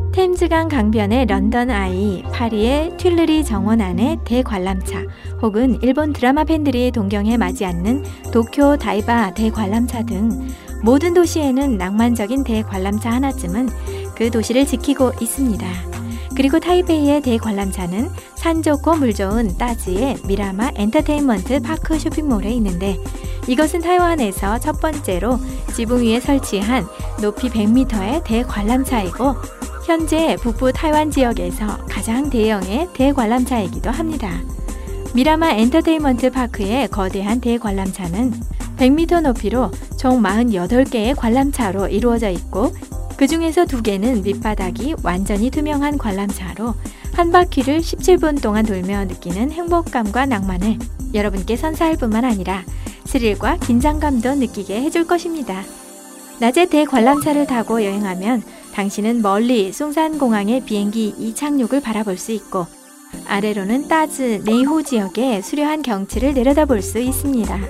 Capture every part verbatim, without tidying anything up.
템즈강 강변의 런던 아이, 파리의 튤르리 정원 안의 대관람차, 혹은 일본 드라마 팬들이 동경에 맞이 않는 도쿄 다이바 대관람차 등 모든 도시에는 낭만적인 대관람차 하나쯤은 그 도시를 지키고 있습니다. 그리고 타이베이의 대관람차는 산 좋고 물 좋은 따지의 미라마 엔터테인먼트 파크 쇼핑몰에 있는데, 이것은 타이완에서 첫 번째로 지붕 위에 설치한 높이 백 미터의 대관람차이고 현재 북부 타이완 지역에서 가장 대형의 대관람차이기도 합니다. 미라마 엔터테인먼트 파크의 거대한 대관람차는 백 미터 높이로 총 사십팔 개의 관람차로 이루어져 있고, 그 중에서 두 개는 밑바닥이 완전히 투명한 관람차로 한 바퀴를 십칠 분 동안 돌며 느끼는 행복감과 낭만을 여러분께 선사할 뿐만 아니라 스릴과 긴장감도 느끼게 해줄 것입니다. 낮에 대관람차를 타고 여행하면 당신은 멀리 숭산공항의 비행기 이착륙을 바라볼 수 있고, 아래로는 따즈, 네이호 지역의 수려한 경치를 내려다볼 수 있습니다.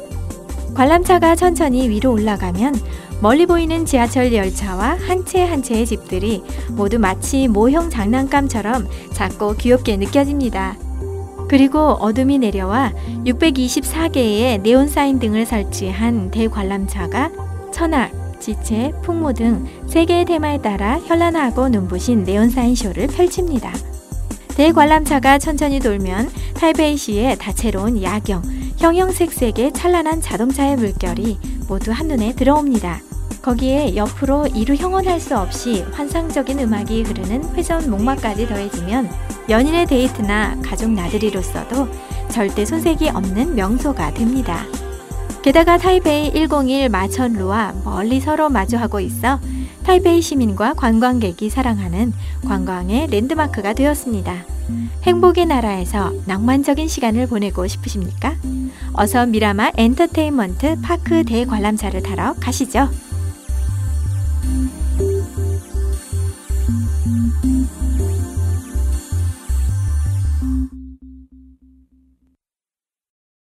관람차가 천천히 위로 올라가면 멀리 보이는 지하철 열차와 한 채 한 채의 집들이 모두 마치 모형 장난감처럼 작고 귀엽게 느껴집니다. 그리고 어둠이 내려와 육백이십사 개의 네온 사인 등을 설치한 대관람차가 천악, 지체, 풍무 등 세 개의 테마에 따라 현란하고 눈부신 네온 사인 쇼를 펼칩니다. 대관람차가 천천히 돌면 타이베이시의 다채로운 야경, 형형색색의 찬란한 자동차의 물결이 모두 한눈에 들어옵니다. 거기에 옆으로 이루 형언할 수 없이 환상적인 음악이 흐르는 회전 목마까지 더해지면 연인의 데이트나 가족 나들이로서도 절대 손색이 없는 명소가 됩니다. 게다가 타이베이 백일 마천루와 멀리 서로 마주하고 있어 타이베이 시민과 관광객이 사랑하는 관광의 랜드마크가 되었습니다. 행복의 나라에서 낭만적인 시간을 보내고 싶으십니까? 어서 미라마 엔터테인먼트 파크 대관람차를 타러 가시죠.